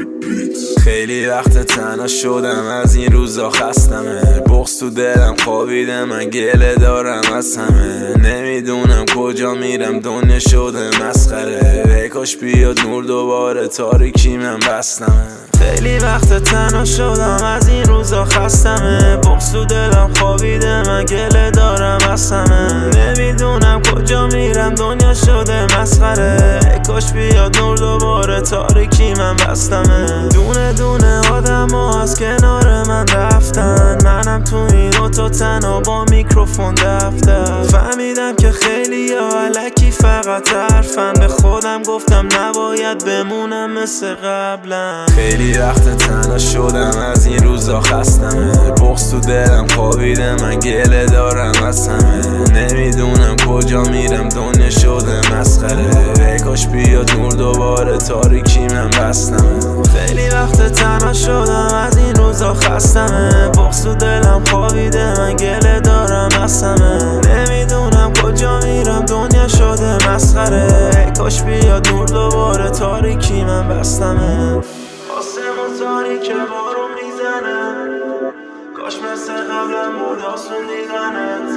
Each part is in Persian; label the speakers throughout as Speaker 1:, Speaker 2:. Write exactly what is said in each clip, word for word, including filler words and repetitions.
Speaker 1: خیلی وقت تنها شدم، از این روزا خستمه. بغض تو دلم خوابیده، من گله دارم از همه. نمیدونم کجا میرم، دنیا شده مسخره. ای کاش بیاد نور دوباره، تاریکی من بستمه. خیلی وقت تنها شدم، از این روزا خستمه. بغض تو دلم خوابیده، من گله دارم از همه. نمیدونم کجا میرم، دنیا شده مسخره. ای کاش بیاد نور دوباره، تاریکی من بستمه. دونه دونه آدم ها از کنار من رفتن، منم تو این اتاق تنها با میکروفون دفتر. فهمیدم که خیلی ها الکی فقط حرفن، به خودم گفتم نباید بمونم مثل قبلا. خیلی وقت تنها شدم، از این روزا خستمه. بغض تو دلم خوابیده، من گله دارم از همه. نمیدونم کجا میرم، دنیا شده مسخره. ای کاش بیاد نور دوباره، تاریکی من بستمه. خیلی وقت تنها شدم، از این روزا خستمه. بغض تو دلم خوابیده، من گله دارم از همه. نمیدونم کجا میرم، دنیا شده مسخره. ای کاش بیاد نور دوباره، تاریکی من بستمه. آسمون تاریکه بارون میزنه، کاش مثل قبلم بود آسون دیدنت.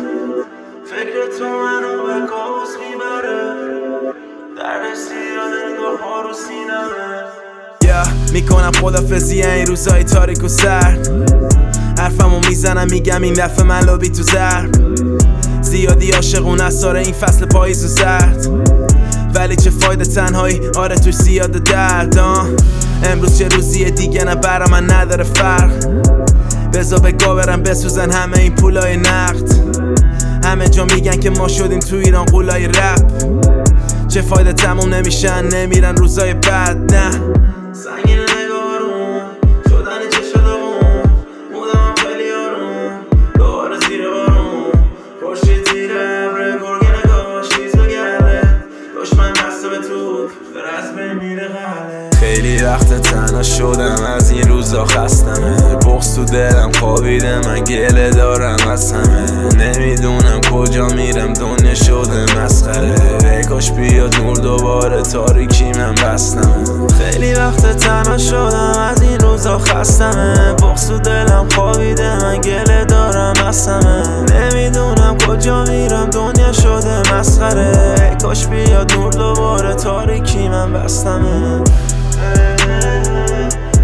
Speaker 1: فکر تو منو به کابوس میبره، درد سیاد انگار ها رو سینمه. yeah, میکنم خدافزی این روزای تاریک و سرد. حرفمو میزنم میگم این دفعه من لابی تو زرد. زیادی عاشقون اساره این فصل پاییز و زرد، ولی چه فایده تنهایی، آره توش زیاده درد. امروز چه روزیه دیگه، نه برا من نداره فرق. بزا بگا برم بسوزن همه این پولای نقد. همه جا میگن که ما شدیم تو ایران قولای رپ. چه فایده تموم نمیشن، نمیرن روزای بد. نه سنگین نگارون شدن چه شدمون، بودم خیلی آروم دوباره زیر بارون. خورشید زیر ابر گرگه نگاش ریز بگرده، دشمن دسته به توپ داره از بین میره غله. خیلی وقت تنها شدم، از این روزا خستمه. بغض تو دلم خوابیده، من گله دارم از همه. نمیدونم کجا میرم، دنیا شده مسخره. ای کاش بیاد نور دوباره، تاریکی من بستمه. خیلی وقت تنها شدم، از این روزا خستمه. بغض تو دلم خوابیده، من گله دارم از همه. نمیدونم کجا میرم، دنیا شده مسخره. ای کاش بیاد نور دوباره، تاریکی من بستمه.